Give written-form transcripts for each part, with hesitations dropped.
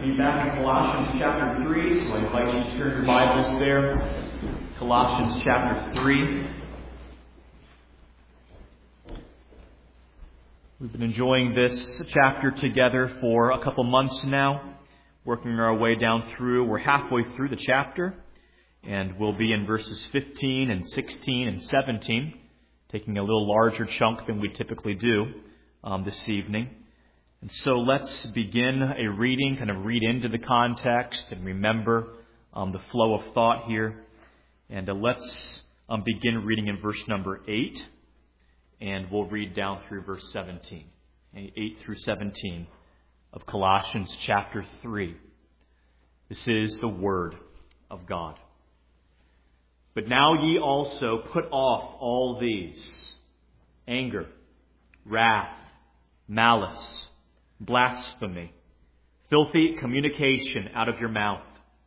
be back in Colossians chapter 3, so I invite you to turn your Bibles there. Colossians chapter 3. We've been enjoying this chapter together for a couple months now, working our way down through. We're halfway through the chapter, and we'll be in verses 15 and 16 and 17, taking a little larger chunk than we typically do this evening. And so let's begin a reading, kind of read into the context and remember the flow of thought here. And let's begin reading in verse number 8, and we'll read down through verse 17, 8 through 17 of Colossians chapter 3. This is the Word of God. But now ye also put off all these: anger, wrath, malice, blasphemy, filthy communication out of your mouth.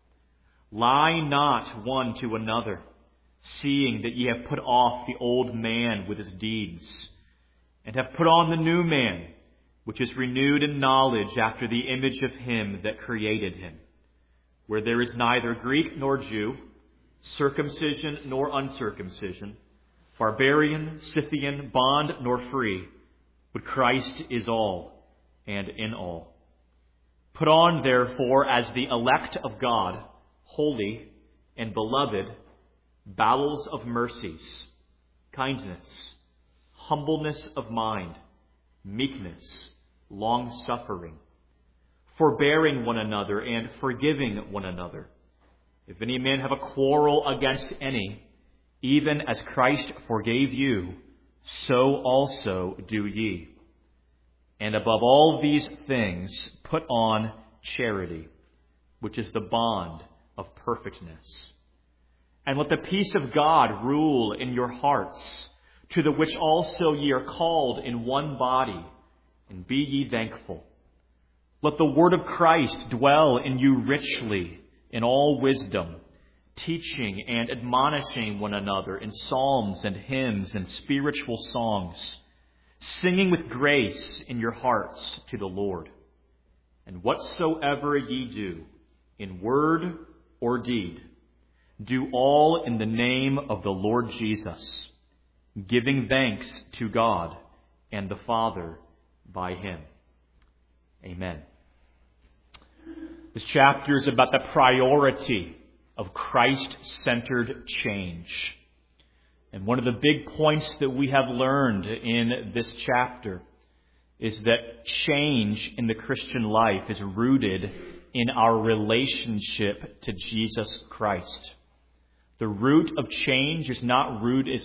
Lie not one to another, seeing that ye have put off the old man with his deeds, and have put on the new man, which is renewed in knowledge after the image of him that created him, where there is neither Greek nor Jew, circumcision nor uncircumcision, barbarian, Scythian, bond nor free, but Christ is all and in all. Put on, therefore, as the elect of God, holy and beloved, bowels of mercies, kindness, humbleness of mind, meekness, long-suffering, forbearing one another and forgiving one another. If any man have a quarrel against any, even as Christ forgave you, so also do ye. And above all these things, put on charity, which is the bond of perfectness. And let the peace of God rule in your hearts, to the which also ye are called in one body, and be ye thankful. Let the word of Christ dwell in you richly in all wisdom, teaching and admonishing one another in psalms and hymns and spiritual songs, singing with grace in your hearts to the Lord. And whatsoever ye do, in word or deed, do all in the name of the Lord Jesus, giving thanks to God and the Father by him. Amen. This chapter is about the priority of Christ-centered change. And one of the big points that we have learned in this chapter is that change in the Christian life is rooted in our relationship to Jesus Christ. The root of change is not rooted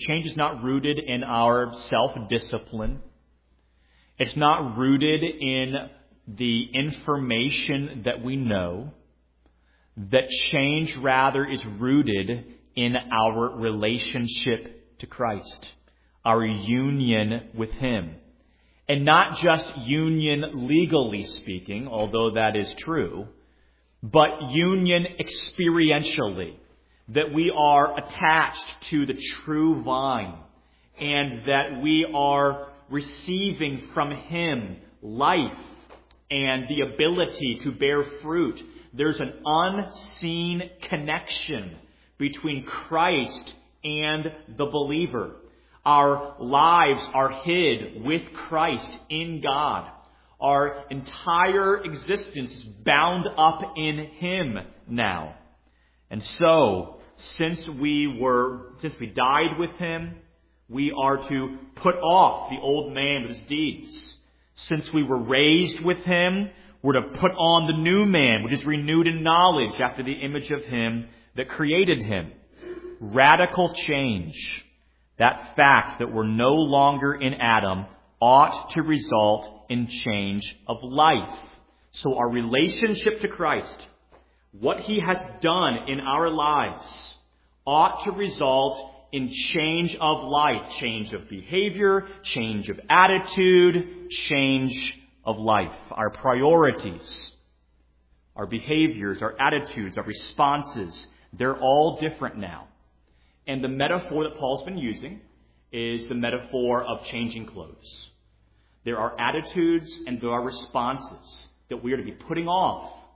in our self-discipline. It's not rooted in the information that we know. That change rather is rooted in our relationship to Christ, our union with him. And not just union legally speaking, although that is true, but union experientially, that we are attached to the true vine and that we are receiving from him life and the ability to bear fruit. There's an unseen connection between Christ and the believer. Our lives are hid with Christ in God. Our entire existence is bound up in him now. And so, since we died with him, we are to put off the old man with his deeds. Since we were raised with him, we're to put on the new man, which is renewed in knowledge after the image of him that created him. Radical change. That fact that we're no longer in Adam ought to result in change of life. So our relationship to Christ, what he has done in our lives, ought to result in change of life, change of behavior, change of attitude, change of life. Our priorities, our behaviors, our attitudes, our responses, they're all different now. And the metaphor that Paul's been using is the metaphor of changing clothes. There are attitudes and there are responses that we are to be putting off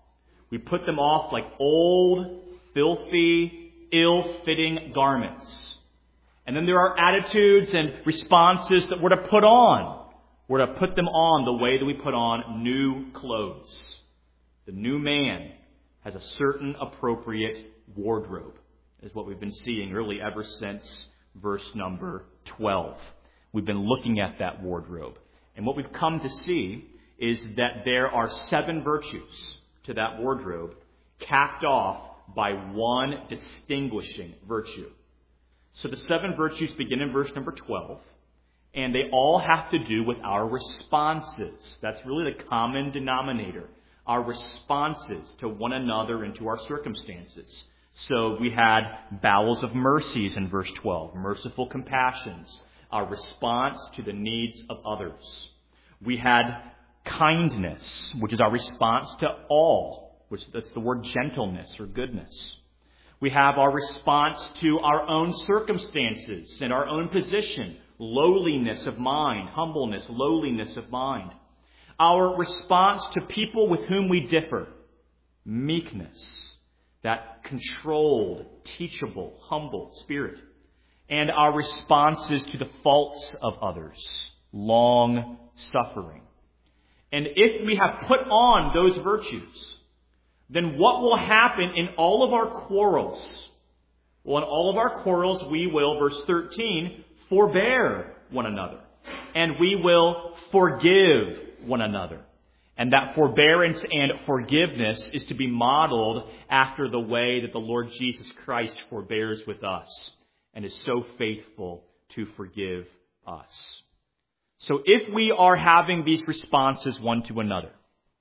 We put them off like old, filthy, ill-fitting garments. And then there are attitudes and responses that we're to put on. We're to put them on the way that we put on new clothes. The new man has a certain appropriate wardrobe, is what we've been seeing really ever since verse number 12. We've been looking at that wardrobe. And what we've come to see is that there are 7 virtues to that wardrobe, capped off by one distinguishing virtue. So the 7 virtues begin in verse number 12, and they all have to do with our responses. That's really the common denominator, our responses to one another and to our circumstances. So we had bowels of mercies in verse 12, merciful compassions, our response to the needs of others. We had kindness, which is our response to all, that's the word gentleness or goodness. We have our response to our own circumstances and our own position, lowliness of mind, humbleness, lowliness of mind. Our response to people with whom we differ, meekness, that controlled, teachable, humble spirit. And our responses to the faults of others, long suffering. And if we have put on those virtues, then what will happen in all of our quarrels? Well, in all of our quarrels, we will, verse 13, forbear one another. And we will forgive one another. And that forbearance and forgiveness is to be modeled after the way that the Lord Jesus Christ forbears with us and is so faithful to forgive us. So if we are having these responses one to another,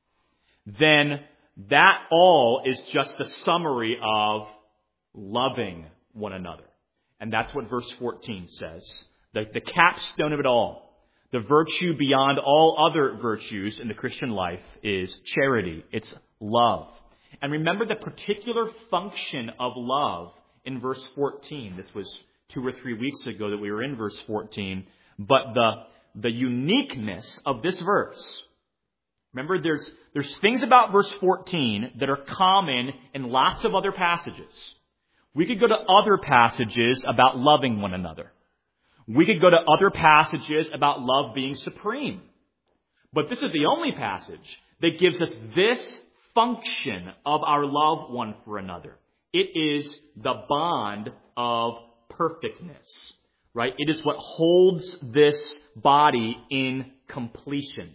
then that all is just the summary of loving one another. And that's what verse 14 says. The capstone of it all, the virtue beyond all other virtues in the Christian life is charity. It's love. And remember the particular function of love in verse 14. This was 2 or 3 weeks ago that we were in verse 14. But the uniqueness of this verse, remember there's things about verse 14 that are common in lots of other passages. We could go to other passages about loving one another. We could go to other passages about love being supreme. But this is the only passage that gives us this function of our love one for another. It is the bond of perfectness, right? It is what holds this body in completion.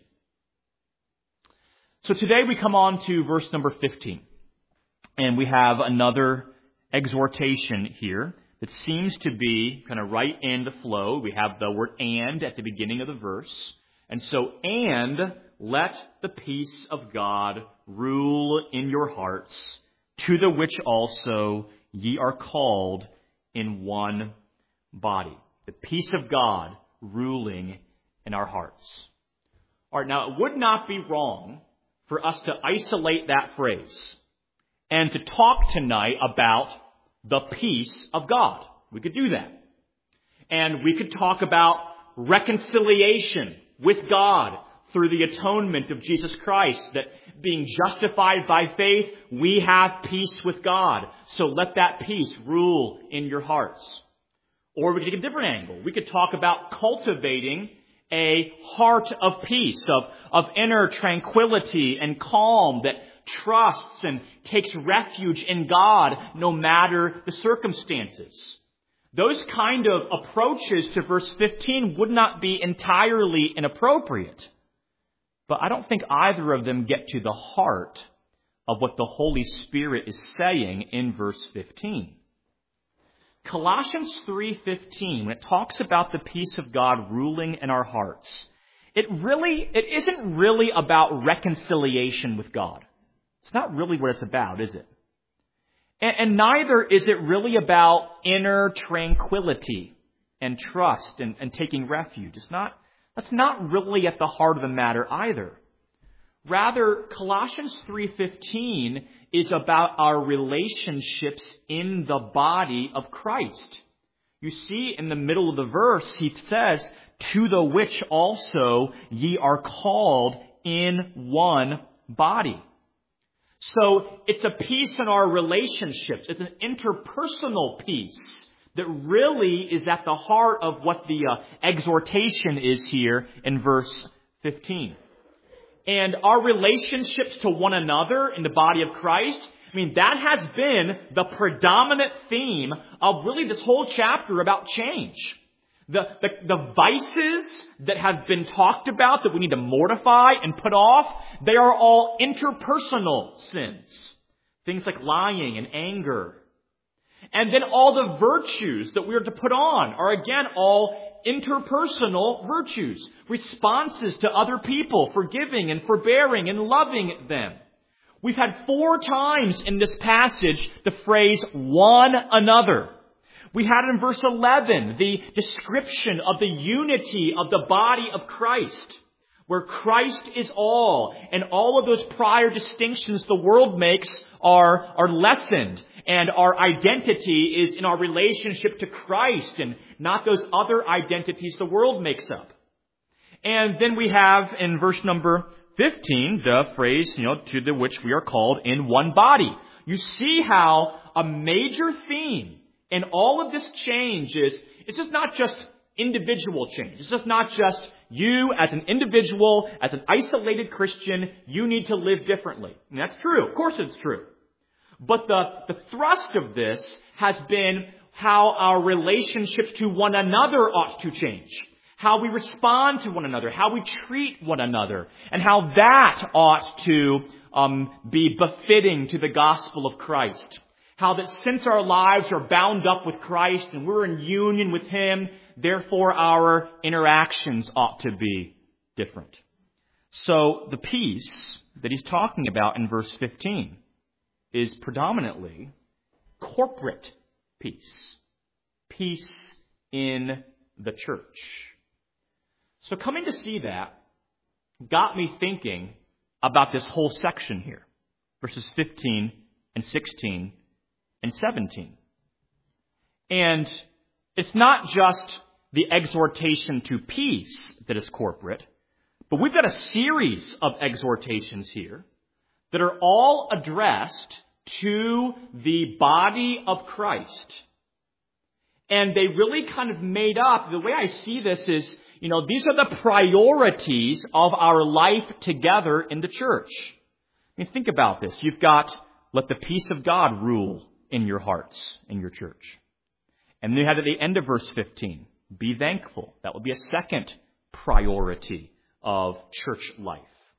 So today we come on to verse number 15. And we have another exhortation here that seems to be kind of right in the flow. We have the word "and" at the beginning of the verse. And so, "And let the peace of God rule in your hearts, to the which also ye are called in one body." The peace of God ruling in our hearts. All right, now it would not be wrong for us to isolate that phrase and to talk tonight about the peace of God. We could do that. And we could talk about reconciliation with God through the atonement of Jesus Christ, that being justified by faith, we have peace with God. So let that peace rule in your hearts. Or we could take a different angle. We could talk about cultivating a heart of peace, of inner tranquility and calm that trusts and takes refuge in God no matter the circumstances. Those kind of approaches to verse 15 would not be entirely inappropriate. But I don't think either of them get to the heart of what the Holy Spirit is saying in verse 15. Colossians 3:15, when it talks about the peace of God ruling in our hearts, it isn't really about reconciliation with God. It's not really what it's about, is it? And neither is it really about inner tranquility and trust and taking refuge. That's not really at the heart of the matter either. Rather, Colossians 3:15 is about our relationships in the body of Christ. You see, in the middle of the verse, he says, "To the which also ye are called in one body." So it's a peace in our relationships. It's an interpersonal peace that really is at the heart of what the exhortation is here in verse 15. And our relationships to one another in the body of Christ, that has been the predominant theme of really this whole chapter about change. The vices that have been talked about that we need to mortify and put off, they are all interpersonal sins. Things like lying and anger. And then all the virtues that we are to put on are again all interpersonal virtues. Responses to other people, forgiving and forbearing and loving them. We've had 4 times in this passage the phrase one another. We had in verse 11 the description of the unity of the body of Christ, where Christ is all, and all of those prior distinctions the world makes are lessened, and our identity is in our relationship to Christ and not those other identities the world makes up. And then we have in verse number 15 the phrase, to the which we are called in one body. You see how a major theme in all of this change is, it's just not just individual change. It's just not just you as an individual, as an isolated Christian, you need to live differently. And that's true. Of course it's true. But the thrust of this has been how our relationships to one another ought to change. How we respond to one another, how we treat one another, and how that ought to be befitting to the gospel of Christ. How that since our lives are bound up with Christ and we're in union with Him, therefore our interactions ought to be different. So the peace that he's talking about in verse 15 is predominantly corporate peace. Peace in the church. So coming to see that got me thinking about this whole section here. Verses 15 and 16 and 17. And it's not just the exhortation to peace that is corporate, but we've got a series of exhortations here that are all addressed to the body of Christ. And they really kind of made up, the way I see this is, these are the priorities of our life together in the church. Think about this. You've got, let the peace of God rule in your hearts, in your church. And then you have at the end of verse 15, be thankful. That would be a second priority of church life.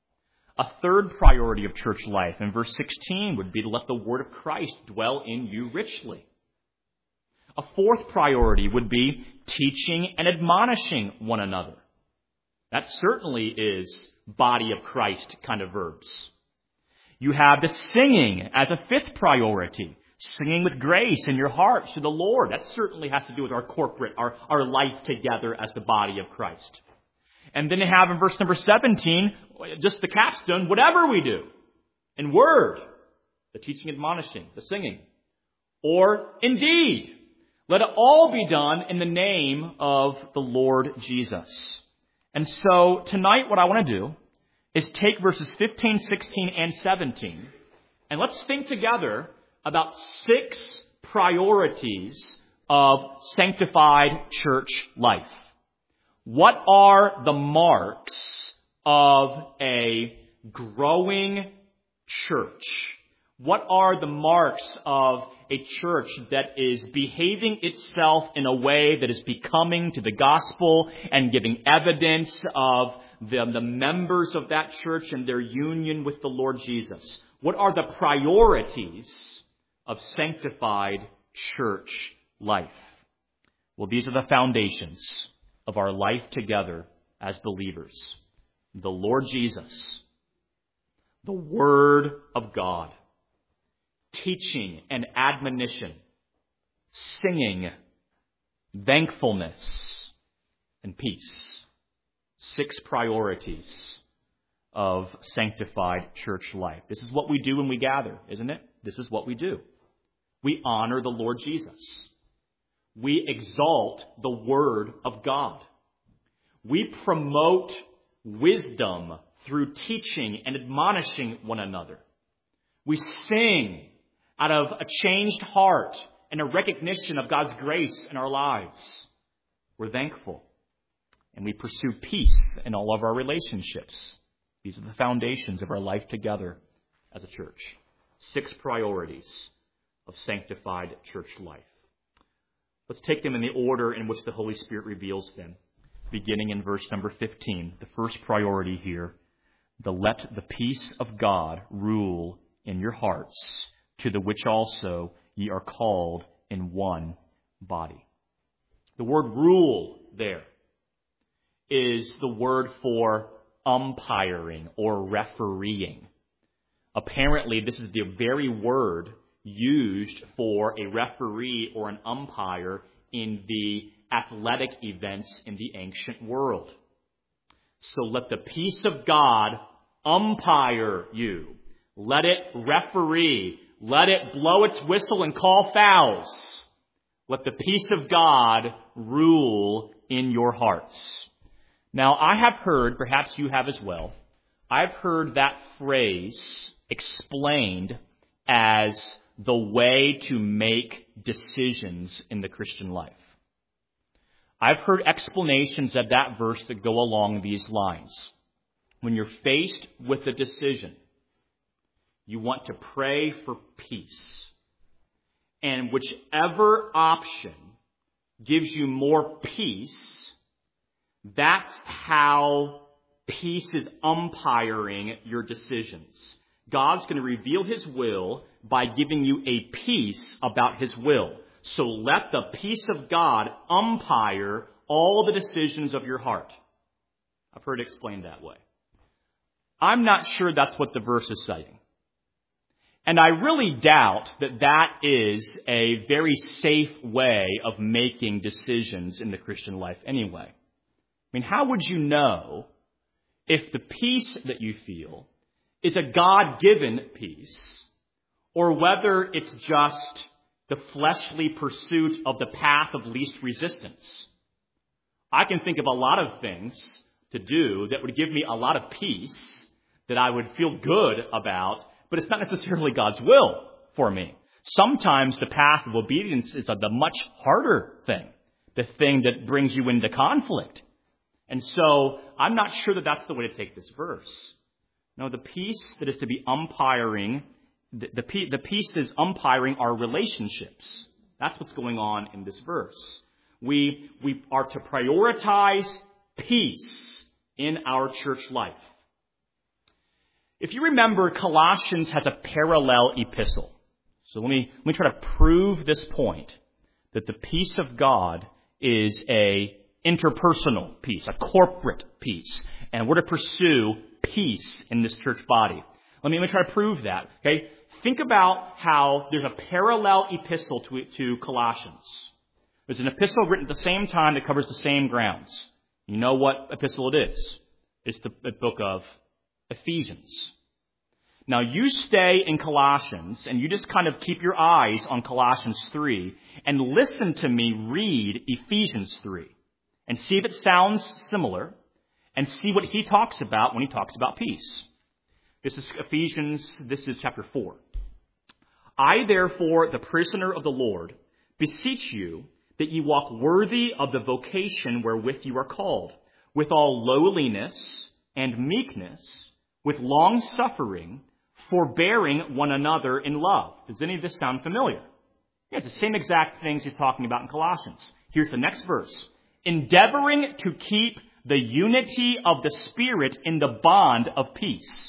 A third priority of church life in verse 16 would be to let the word of Christ dwell in you richly. A fourth priority would be teaching and admonishing one another. That certainly is body of Christ kind of verbs. You have the singing as a fifth priority. Singing with grace in your hearts to the Lord. That certainly has to do with our corporate, our life together as the body of Christ. And then you have in verse number 17, just the capstone, whatever we do. In word, the teaching, admonishing, the singing. Or indeed, let it all be done in the name of the Lord Jesus. And so tonight what I want to do is take verses 15, 16, and 17, and let's think together about 6 priorities of sanctified church life. What are the marks of a growing church? What are the marks of a church that is behaving itself in a way that is becoming to the gospel and giving evidence of the members of that church and their union with the Lord Jesus? What are the priorities of sanctified church life? Well, these are the foundations of our life together as believers. The Lord Jesus, the Word of God, teaching and admonition, singing, thankfulness, and peace. 6 priorities of sanctified church life. This is what we do when we gather, isn't it? This is what we do. We honor the Lord Jesus. We exalt the Word of God. We promote wisdom through teaching and admonishing one another. We sing out of a changed heart and a recognition of God's grace in our lives. We're thankful. And we pursue peace in all of our relationships. These are the foundations of our life together as a church. 6 priorities of sanctified church life. Let's take them in the order in which the Holy Spirit reveals them. Beginning in verse number 15. The first priority here. Let the peace of God rule in your hearts, to the which also ye are called in one body. The word rule there is the word for umpiring or refereeing. Apparently, this is the very word used for a referee or an umpire in the athletic events in the ancient world. So let the peace of God umpire you. Let it referee. Let it blow its whistle and call fouls. Let the peace of God rule in your hearts. Now, I have heard, perhaps you have as well, I've heard that phrase explained as the way to make decisions in the Christian life. I've heard explanations of that verse that go along these lines. When you're faced with a decision, you want to pray for peace. And whichever option gives you more peace, that's how peace is umpiring your decisions. God's going to reveal His will by giving you a peace about His will. So let the peace of God umpire all the decisions of your heart. I've heard it explained that way. I'm not sure that's what the verse is saying. And I really doubt that that is a very safe way of making decisions in the Christian life anyway. I mean, how would you know if the peace that you feel is a God-given peace, or whether it's just the fleshly pursuit of the path of least resistance? I can think of a lot of things to do that would give me a lot of peace, that I would feel good about, but it's not necessarily God's will for me. Sometimes the path of obedience is the much harder thing, the thing that brings you into conflict. And so I'm not sure that that's the way to take this verse. No, the peace that is to be umpiring, the peace that is umpiring our relationships. That's what's going on in this verse. We are to prioritize peace in our church life. If you remember, Colossians has a parallel epistle. So let me try to prove this point, that the peace of God is a interpersonal peace, a corporate peace. And we're to pursue peace in this church body. Let me try to prove that. Okay? Think about how there's a parallel epistle to Colossians. There's an epistle written at the same time that covers the same grounds. You know what epistle it is. It's the book of Ephesians. Now, you stay in Colossians, and you just kind of keep your eyes on Colossians 3, and listen to me read Ephesians 3, and see if it sounds similar, and see what he talks about when he talks about peace. This is Ephesians, this is chapter 4. I, therefore, the prisoner of the Lord, beseech you that ye walk worthy of the vocation wherewith you are called, with all lowliness and meekness, with long-suffering, forbearing one another in love. Does any of this sound familiar? Yeah, it's the same exact things he's talking about in Colossians. Here's the next verse. Endeavoring to keep the unity of the Spirit in the bond of peace.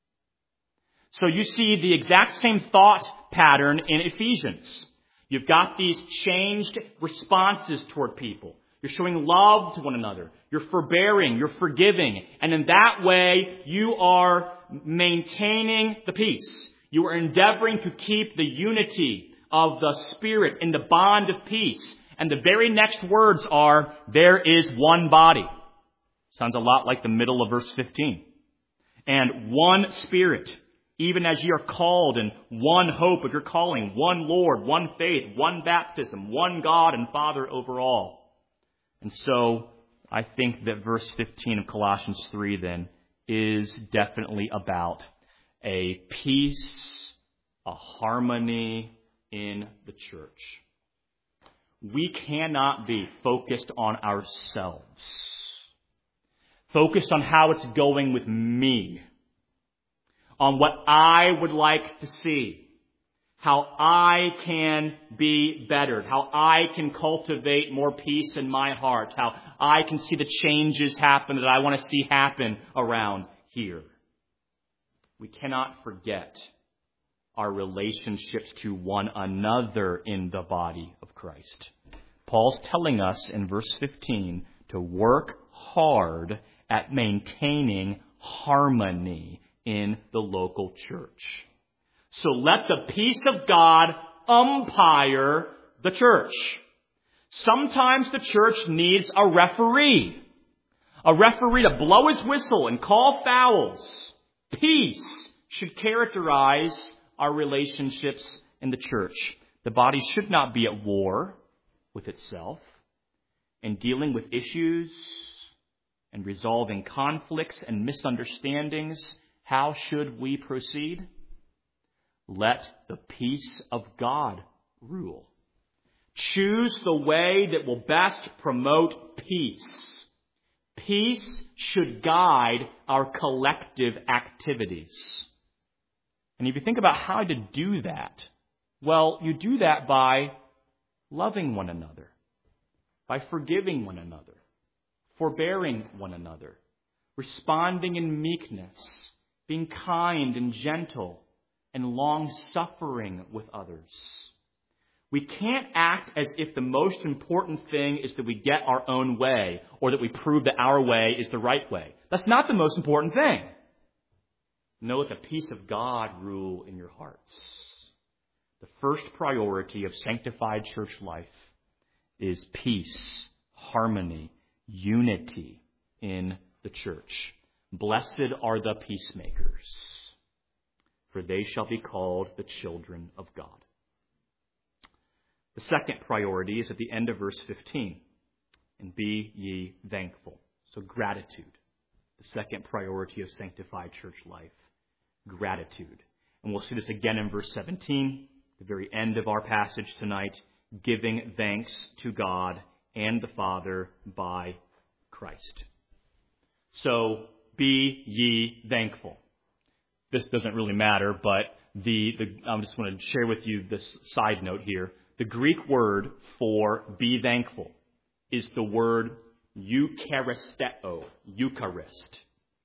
So you see the exact same thought pattern in Ephesians. You've got these changed responses toward people. You're showing love to one another. You're forbearing. You're forgiving. And in that way, you are maintaining the peace. You are endeavoring to keep the unity of the Spirit in the bond of peace. And the very next words are, there is one body. Sounds a lot like the middle of verse 15. And one Spirit, even as ye are called in one hope of your calling, one Lord, one faith, one baptism, one God and Father over all. And so I think that verse 15 of Colossians 3 then is definitely about a peace a harmony in the church. We cannot be focused on ourselves, focused on how it's going with me, on what I would like to see, how I can be bettered, how I can cultivate more peace in my heart, how I can see the changes happen that I want to see happen around here. We cannot forget our relationships to one another in the body of Christ. Paul's telling us in verse 15 to work hard at maintaining harmony in the local church. So let the peace of God umpire the church. Sometimes the church needs a referee to blow his whistle and call fouls. Peace should characterize our relationships in the church. The body should not be at war with itself. In dealing with issues and resolving conflicts and misunderstandings, how should we proceed? Let the peace of God rule. Choose the way that will best promote peace. Peace should guide our collective activities. And if you think about how to do that, well, you do that by loving one another, by forgiving one another, forbearing one another, responding in meekness, being kind and gentle, and long-suffering with others. We can't act as if the most important thing is that we get our own way or that we prove that our way is the right way. That's not the most important thing. No, let the peace of God rule in your hearts. The first priority of sanctified church life is peace, harmony, unity in the church. Blessed are the peacemakers, for they shall be called the children of God. The second priority is at the end of verse 15. And be ye thankful. So gratitude. The second priority of sanctified church life. Gratitude. And we'll see this again in verse 17, the very end of our passage tonight. Giving thanks to God and the Father by Christ. So be ye thankful. This doesn't really matter, but I just want to share with you this side note here. The Greek word for be thankful is the word eucharisteo, Eucharist.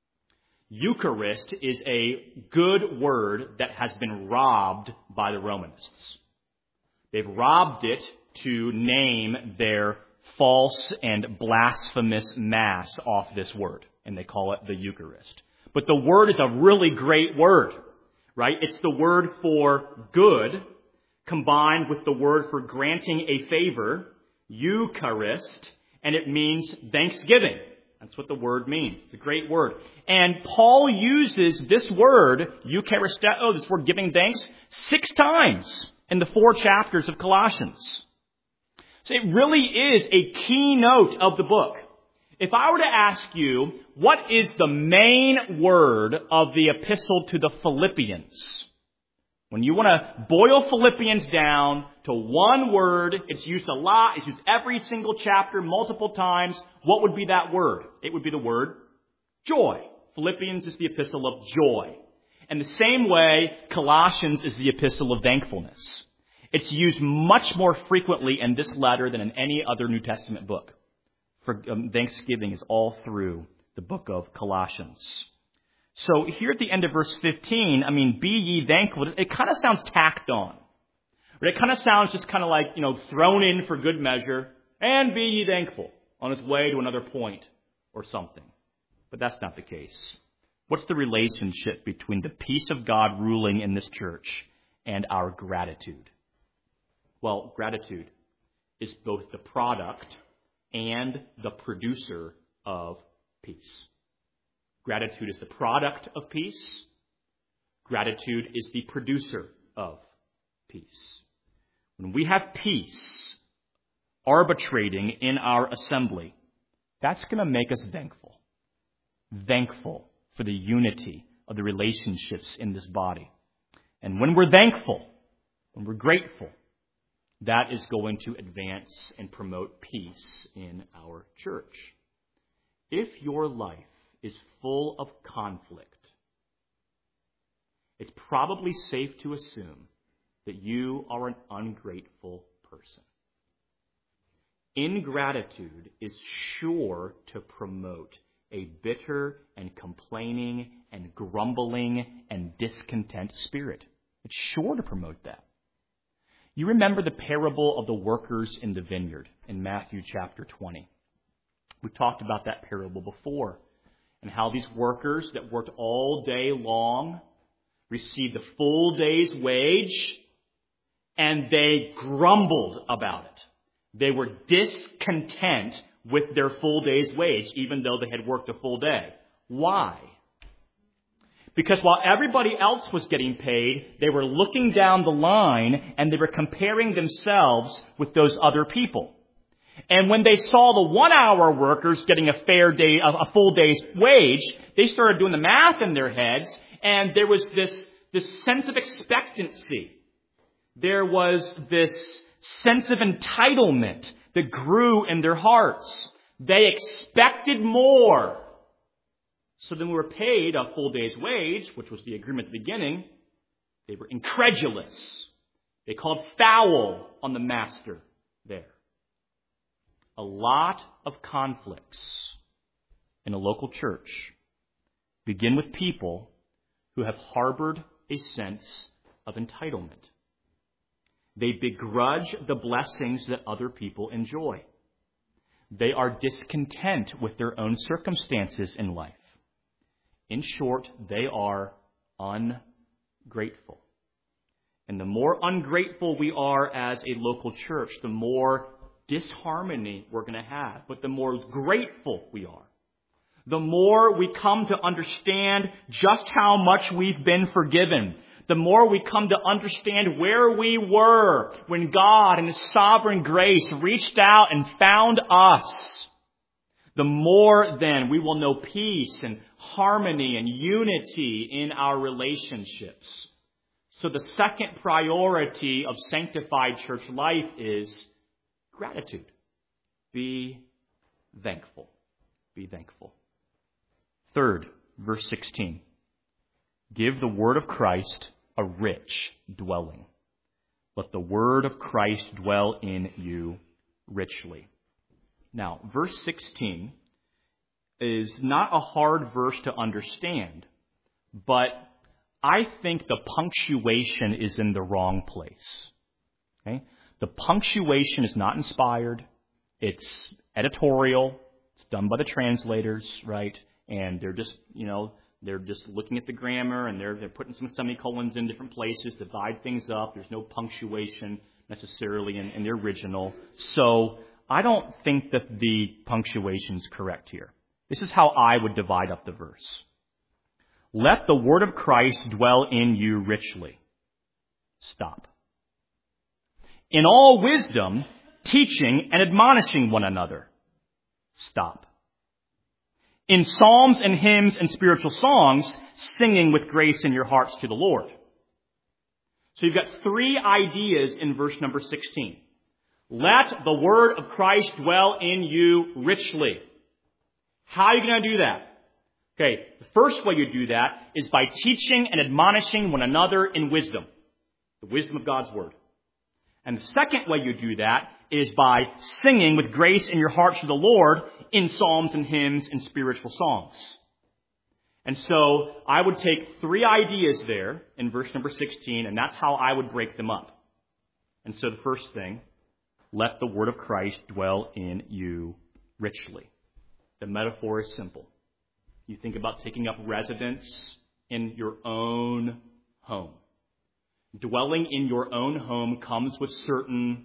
Eucharist is a good word that has been robbed by the Romanists. They've robbed it to name their false and blasphemous mass off this word, and they call it the Eucharist. But the word is a really great word, right? It's the word for good combined with the word for granting a favor, Eucharist, and it means thanksgiving. That's what the word means. It's a great word. And Paul uses this word, Eucharisteo, this word giving thanks, 6 times in the 4 chapters of Colossians. So it really is a keynote of the book. If I were to ask you, what is the main word of the epistle to the Philippians? When you want to boil Philippians down to one word, it's used a lot, it's used every single chapter, multiple times. What would be that word? It would be the word joy. Philippians is the epistle of joy. And the same way, Colossians is the epistle of thankfulness. It's used much more frequently in this letter than in any other New Testament book. For thanksgiving is all through the book of Colossians. So here at the end of verse 15, be ye thankful. It kind of sounds tacked on. It kind of sounds just kind of like, thrown in for good measure. And be ye thankful on its way to another point or something. But that's not the case. What's the relationship between the peace of God ruling in this church and our gratitude? Well, gratitude is both the product and the producer of peace. Gratitude is the product of peace. Gratitude is the producer of peace. When we have peace arbitrating in our assembly, that's going to make us thankful. Thankful for the unity of the relationships in this body. And when we're thankful, when we're grateful, that is going to advance and promote peace in our church. If your life is full of conflict, it's probably safe to assume that you are an ungrateful person. Ingratitude is sure to promote a bitter and complaining and grumbling and discontent spirit. It's sure to promote that. You remember the parable of the workers in the vineyard in Matthew chapter 20. We've talked about that parable before and how these workers that worked all day long received a full day's wage and they grumbled about it. They were discontent with their full day's wage, even though they had worked a full day. Why? Because while everybody else was getting paid, they were looking down the line and they were comparing themselves with those other people. And when they saw the 1-hour workers getting a full day's wage, they started doing the math in their heads, and there was this sense of expectancy. There was this sense of entitlement that grew in their hearts. They expected more. So then we were paid a full day's wage, which was the agreement at the beginning. They were incredulous. They called foul on the master there. A lot of conflicts in a local church begin with people who have harbored a sense of entitlement. They begrudge the blessings that other people enjoy. They are discontent with their own circumstances in life. In short, they are ungrateful. And the more ungrateful we are as a local church, the more disharmony we're going to have. But the more grateful we are, the more we come to understand just how much we've been forgiven. The more we come to understand where we were when God in His sovereign grace reached out and found us, the more then we will know peace and harmony and unity in our relationships. So the second priority of sanctified church life is gratitude. Be thankful. Be thankful. Third, verse 16. Give the word of Christ a rich dwelling. Let the word of Christ dwell in you richly. Now, verse 16 is not a hard verse to understand, but I think the punctuation is in the wrong place. Okay? The punctuation is not inspired. It's editorial. It's done by the translators, right? And they're just, they're just looking at the grammar and they're putting some semicolons in different places, divide things up. There's no punctuation necessarily in the original. So I don't think that the punctuation is correct here. This is how I would divide up the verse. Let the word of Christ dwell in you richly. Stop. In all wisdom, teaching and admonishing one another. Stop. In psalms and hymns and spiritual songs, singing with grace in your hearts to the Lord. So you've got 3 ideas in verse number 16. Let the word of Christ dwell in you richly. How are you going to do that? Okay, the first way you do that is by teaching and admonishing one another in wisdom. The wisdom of God's word. And the second way you do that is by singing with grace in your hearts to the Lord in psalms and hymns and spiritual songs. And so I would take 3 ideas there in verse number 16, and that's how I would break them up. And so the first thing, let the word of Christ dwell in you richly. The metaphor is simple. You think about taking up residence in your own home. Dwelling in your own home comes with certain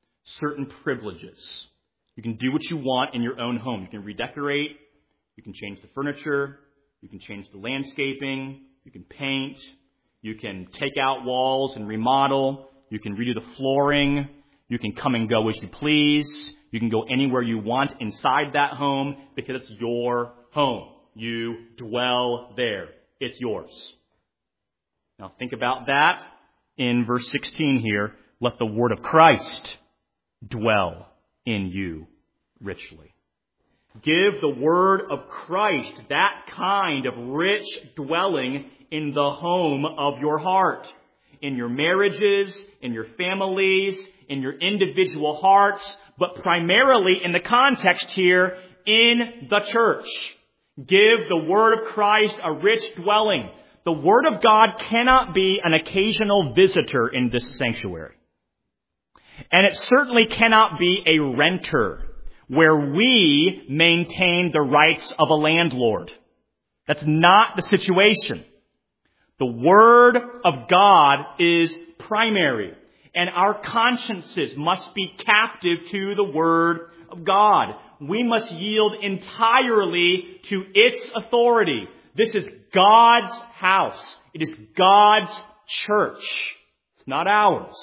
privileges. You can do what you want in your own home. You can redecorate. You can change the furniture. You can change the landscaping. You can paint. You can take out walls and remodel. You can redo the flooring. You can come and go as you please. You can go anywhere you want inside that home because it's your home. You dwell there. It's yours. Now think about that in verse 16 here. Let the word of Christ dwell in you richly. Give the word of Christ that kind of rich dwelling in the home of your heart, in your marriages, in your families, in your individual hearts, but primarily in the context here, in the church. Give the word of Christ a rich dwelling. The word of God cannot be an occasional visitor in this sanctuary. And it certainly cannot be a renter where we maintain the rights of a landlord. That's not the situation. The Word of God is primary, and our consciences must be captive to the Word of God. We must yield entirely to its authority. This is God's house. It is God's church. It's not ours.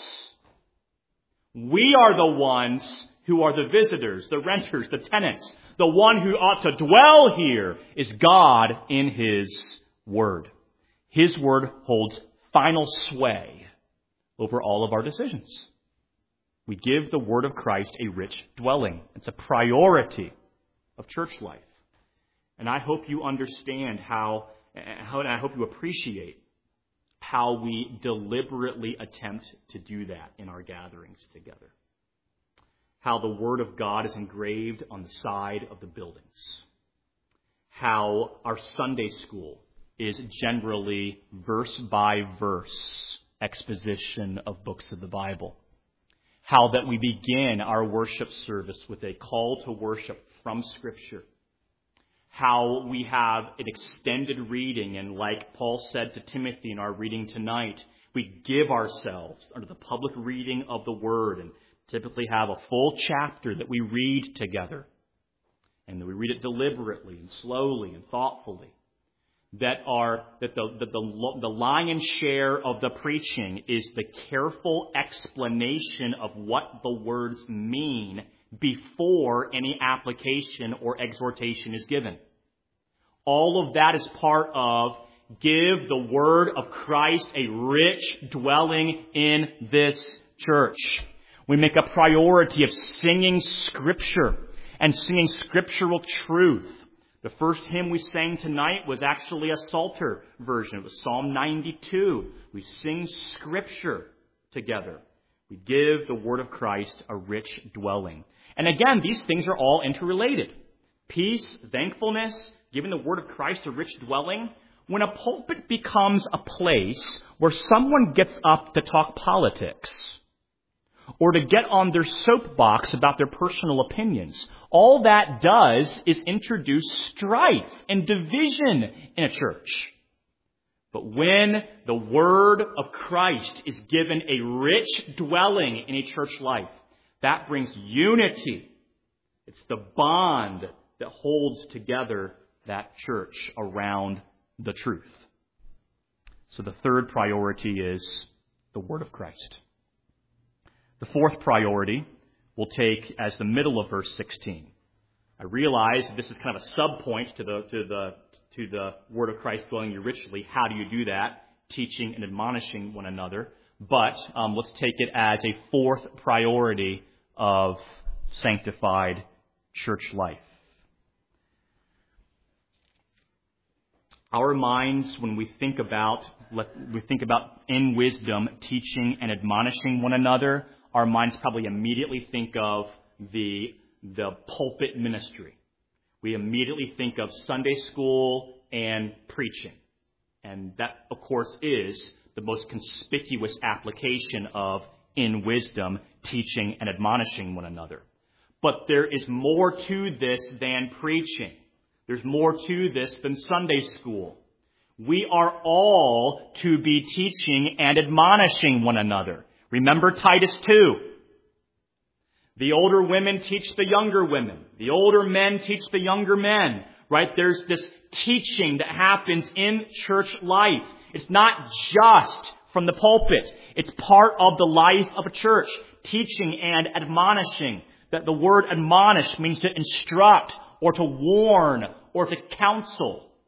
We are the ones who are the visitors, the renters, the tenants. The one who ought to dwell here is God in His Word. His Word holds final sway over all of our decisions. We give the Word of Christ a rich dwelling. It's a priority of church life. And I hope you understand and I hope you appreciate how we deliberately attempt to do that in our gatherings together. How the Word of God is engraved on the side of the buildings. How our Sunday school is generally verse by verse exposition of books of the Bible. How that we begin our worship service with a call to worship from Scripture. How we have an extended reading, and like Paul said to Timothy in our reading tonight, we give ourselves under the public reading of the Word and typically have a full chapter that we read together. And that we read it deliberately and slowly and thoughtfully. That the lion's share of the preaching is the careful explanation of what the words mean before any application or exhortation is given. All of that is part of give the word of Christ a rich dwelling in this church. We make a priority of singing Scripture and singing scriptural truth. The first hymn we sang tonight was actually a Psalter version. It was Psalm 92. We sing Scripture together. We give the Word of Christ a rich dwelling. And again, these things are all interrelated. Peace, thankfulness, giving the Word of Christ a rich dwelling. When a pulpit becomes a place where someone gets up to talk politics, or to get on their soapbox about their personal opinions, all that does is introduce strife and division in a church. But when the Word of Christ is given a rich dwelling in a church life, that brings unity. It's the bond that holds together that church around the truth. So the third priority is the Word of Christ. The fourth priority we'll take as the middle of verse 16. I realize this is kind of a sub-point to the Word of Christ dwelling you richly. How do you do that? Teaching and admonishing one another. But let's take it as a fourth priority of sanctified church life. Our minds, when we think about in wisdom teaching and admonishing one another, our minds probably immediately think of the pulpit ministry. We immediately think of Sunday school and preaching. And that, of course, is the most conspicuous application of in wisdom teaching and admonishing one another. But there is more to this than preaching. There's more to this than Sunday school. We are all to be teaching and admonishing one another. Remember Titus 2. The older women teach the younger women. The older men teach the younger men. Right? There's this teaching that happens in church life. It's not just from the pulpit. It's part of the life of a church. Teaching and admonishing. That the word admonish means to instruct or to warn or to counsel.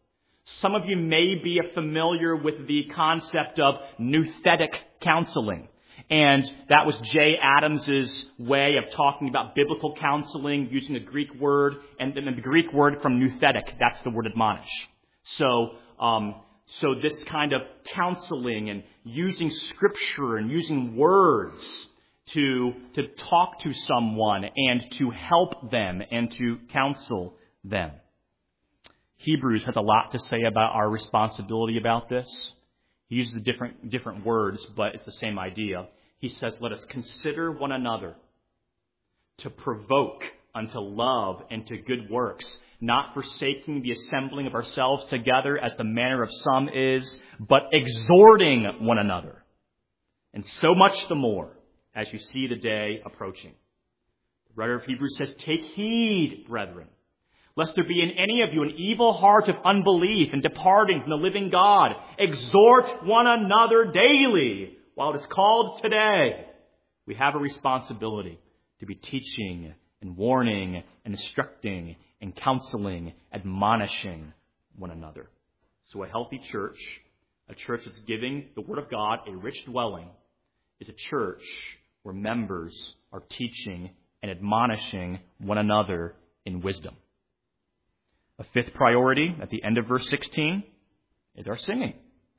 Some of you may be familiar with the concept of nouthetic counseling. And that was Jay Adams's way of talking about biblical counseling using a Greek word. And then the Greek word from nouthetic, that's the word admonish. So this kind of counseling and using scripture and using words to talk to someone and to help them and to counsel them. Hebrews has a lot to say about our responsibility about this. He uses different words, but it's the same idea. He says, let us consider one another to provoke unto love and to good works, not forsaking the assembling of ourselves together as the manner of some is, but exhorting one another. And so much the more as you see the day approaching. The writer of Hebrews says, take heed, brethren, lest there be in any of you an evil heart of unbelief and departing from the living God. Exhort one another daily while it is called today. We have a responsibility to be teaching and warning and instructing and counseling, admonishing one another. So a healthy church, a church that's giving the Word of God a rich dwelling, is a church where members are teaching and admonishing one another in wisdom. A fifth priority at the end of verse 16 is our singing.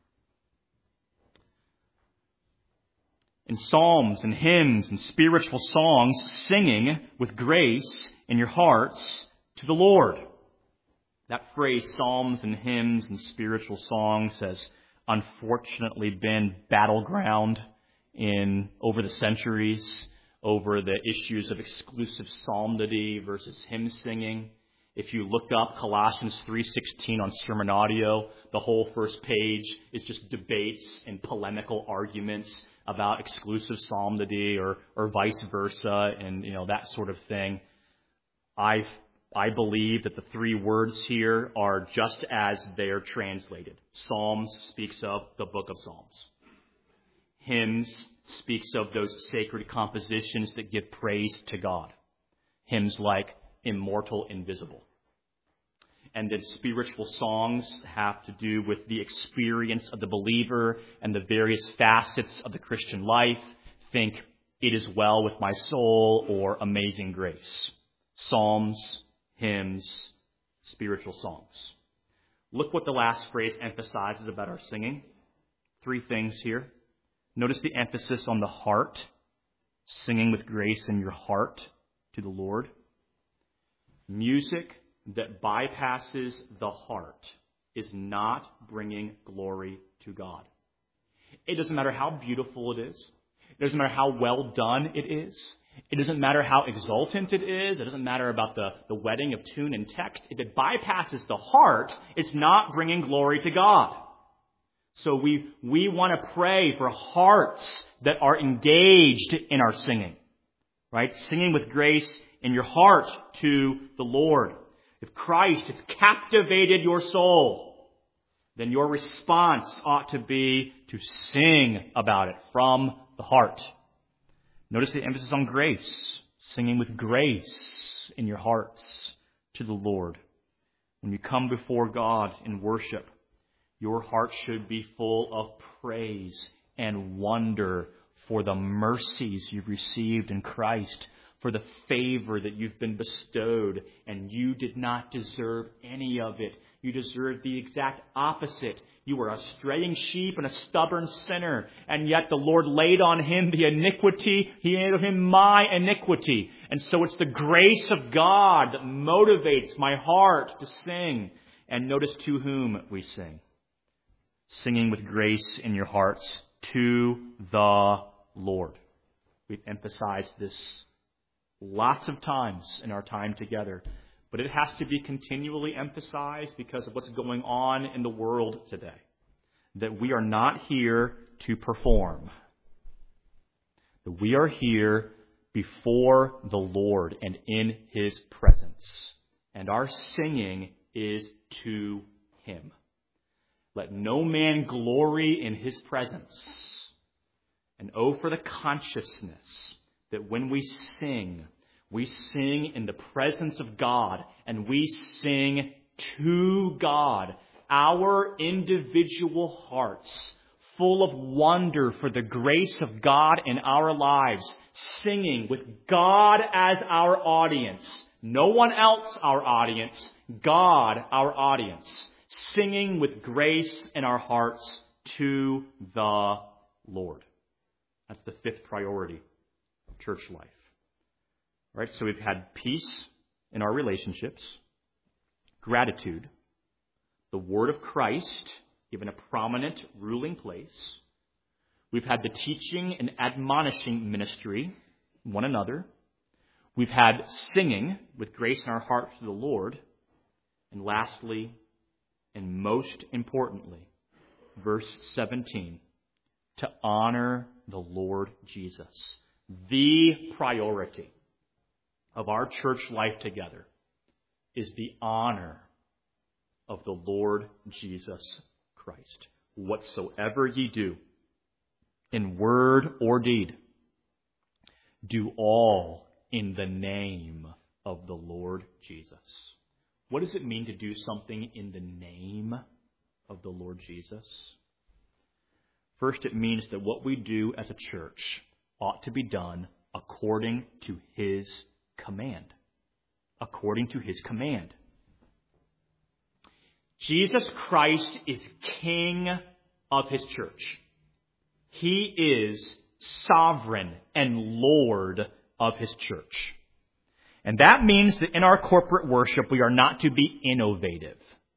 In psalms and hymns and spiritual songs, singing with grace in your hearts to the Lord. That phrase, psalms and hymns and spiritual songs, has unfortunately been battleground over the centuries, over the issues of exclusive psalmody versus hymn singing. If you look up Colossians 3:16 on Sermon Audio, the whole first page is just debates and polemical arguments about exclusive psalmody or vice versa and that sort of thing. I believe that the three words here are just as they're translated. Psalms speaks of the book of Psalms. Hymns speaks of those sacred compositions that give praise to God. Hymns like Immortal, Invisible. And then spiritual songs have to do with the experience of the believer and the various facets of the Christian life. Think It Is Well With My Soul or Amazing Grace. Psalms, hymns, spiritual songs. Look what the last phrase emphasizes about our singing. Three things here. Notice the emphasis on the heart. Singing with grace in your heart to the Lord. Music that bypasses the heart is not bringing glory to God. It doesn't matter how beautiful it is. It doesn't matter how well done it is. It doesn't matter how exultant it is. It doesn't matter about the wedding of tune and text. If it bypasses the heart, it's not bringing glory to God. So we want to pray for hearts that are engaged in our singing. Right? Singing with grace in your heart to the Lord. If Christ has captivated your soul, then your response ought to be to sing about it from the heart. Notice the emphasis on grace. Singing with grace in your hearts to the Lord. When you come before God in worship, your heart should be full of praise and wonder for the mercies you've received in Christ, for the favor that you've been bestowed, and you did not deserve any of it. You deserved the exact opposite. You were a straying sheep and a stubborn sinner, and yet the Lord laid on him the iniquity. He laid on him my iniquity. And so it's the grace of God that motivates my heart to sing. And notice to whom we sing. Singing with grace in your hearts to the Lord. We've emphasized this lots of times in our time together, but it has to be continually emphasized because of what's going on in the world today. That we are not here to perform. That we are here before the Lord and in His presence. And our singing is to Him. Let no man glory in His presence. And oh, for the consciousness that when we sing in the presence of God, and we sing to God our individual hearts, full of wonder for the grace of God in our lives, singing with God as our audience, no one else our audience, God our audience, singing with grace in our hearts to the Lord. That's the fifth priority of church life. All right, so we've had peace in our relationships, gratitude, the word of Christ given a prominent ruling place. We've had the teaching and admonishing ministry one another. We've had singing with grace in our heart to the Lord. And lastly, and most importantly, verse 17, to honor the Lord Jesus. The priority of our church life together is the honor of the Lord Jesus Christ. Whatsoever ye do, in word or deed, do all in the name of the Lord Jesus. What does it mean to do something in the name of the Lord Jesus? First, it means that what we do as a church ought to be done according to His command. According to His command. Jesus Christ is King of His church. He is sovereign and Lord of His church. And that means that in our corporate worship, we are not to be innovative.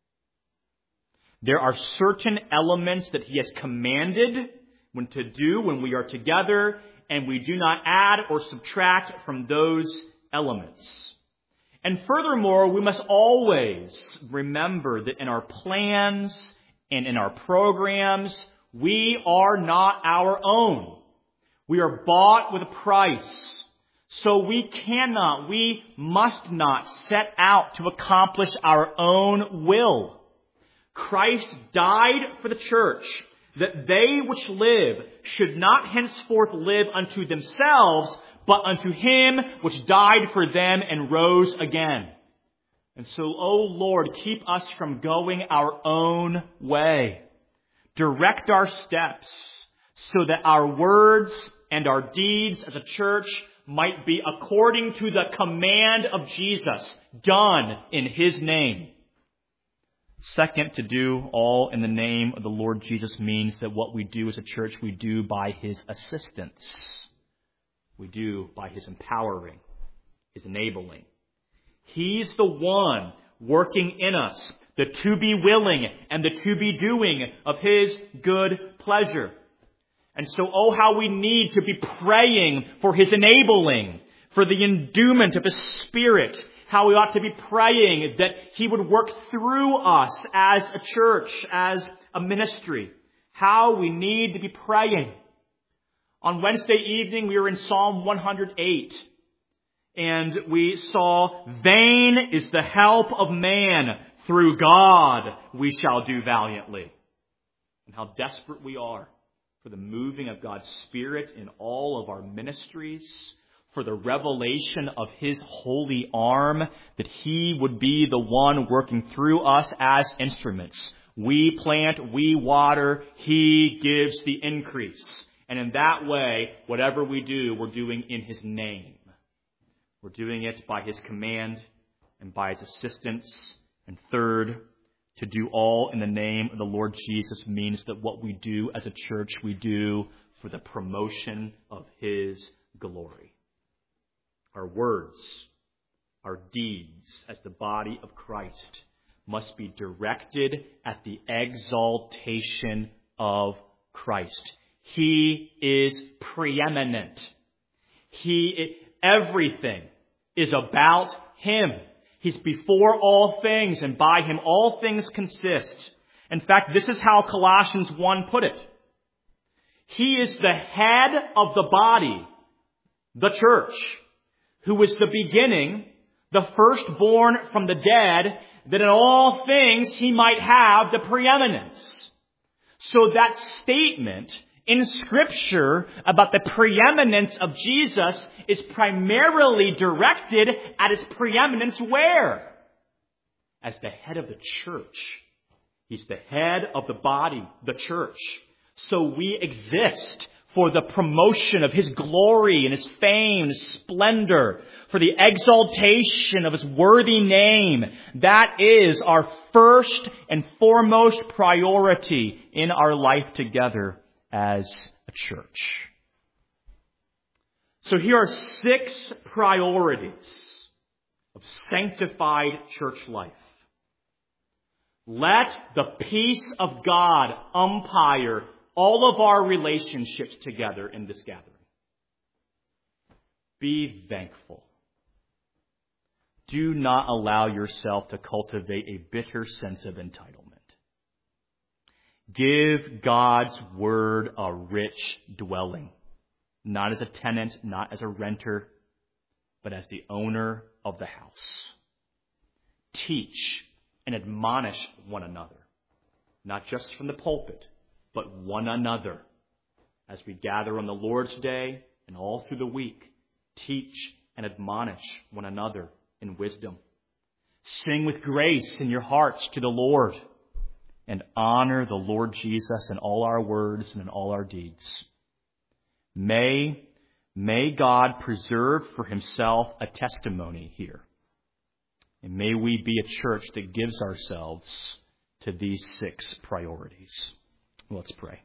There are certain elements that He has commanded when to do when we are together, and we do not add or subtract from those elements. And furthermore, we must always remember that in our plans and in our programs, we are not our own. We are bought with a price. So we must not set out to accomplish our own will. Christ died for the church, that they which live should not henceforth live unto themselves, but unto Him which died for them and rose again. And so, O Lord, keep us from going our own way. Direct our steps so that our words and our deeds as a church might be according to the command of Jesus, done in His name. Second, to do all in the name of the Lord Jesus means that what we do as a church, we do by His assistance. We do by His empowering, His enabling. He's the one working in us, the to be willing and the to be doing of His good pleasure. And so, oh, how we need to be praying for His enabling, for the endowment of His Spirit. How we ought to be praying that He would work through us as a church, as a ministry. How we need to be praying. On Wednesday evening, we were in Psalm 108. And we saw, vain is the help of man. Through God we shall do valiantly. And how desperate we are for the moving of God's Spirit in all of our ministries, for the revelation of His holy arm, that He would be the one working through us as instruments. We plant, we water, He gives the increase. And in that way, whatever we do, we're doing in His name. We're doing it by His command and by His assistance. And third, to do all in the name of the Lord Jesus means that what we do as a church, we do for the promotion of His glory. Our words, our deeds as the body of Christ must be directed at the exaltation of Christ. He is preeminent. Everything is about Him. He's before all things, and by Him all things consist. In fact, this is how Colossians 1 put it. He is the head of the body, the church, who is the beginning, the firstborn from the dead, that in all things He might have the preeminence. So that statement in Scripture about the preeminence of Jesus is primarily directed at His preeminence where? As the head of the church. He's the head of the body, the church. So we exist for the promotion of His glory and His fame and His splendor, for the exaltation of His worthy name. That is our first and foremost priority in our life together as a church. So here are 6 priorities of sanctified church life. Let the peace of God umpire all of our relationships together in this gathering. Be thankful. Do not allow yourself to cultivate a bitter sense of entitlement. Give God's word a rich dwelling, not as a tenant, not as a renter, but as the owner of the house. Teach and admonish one another, not just from the pulpit, but one another. As we gather on the Lord's Day and all through the week, teach and admonish one another in wisdom. Sing with grace in your hearts to the Lord, and honor the Lord Jesus in all our words and in all our deeds. May God preserve for Himself a testimony here. And may we be a church that gives ourselves to these 6 priorities. Let's pray.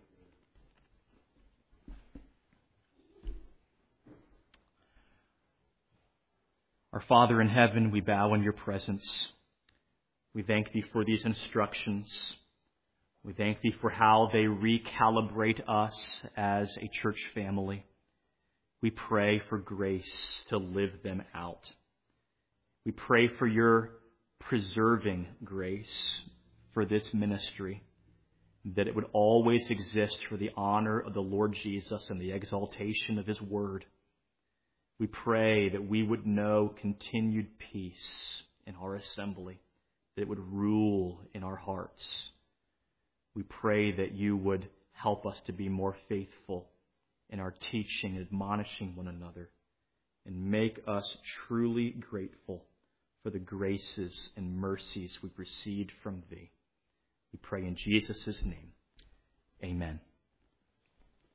Our Father in heaven, we bow in your presence. We thank Thee for these instructions. We thank Thee for how they recalibrate us as a church family. We pray for grace to live them out. We pray for your preserving grace for this ministry, that it would always exist for the honor of the Lord Jesus and the exaltation of His word. We pray that we would know continued peace in our assembly, that it would rule in our hearts. We pray that you would help us to be more faithful in our teaching and admonishing one another, and make us truly grateful for the graces and mercies we've received from Thee. We pray in Jesus' name. Amen.